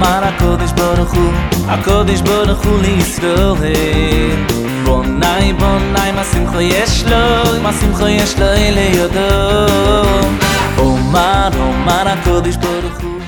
אומר הקודש ברוך הוא לישראל בוני מה שמחו יש לו אלה יודו אומר הקודש ברוך הוא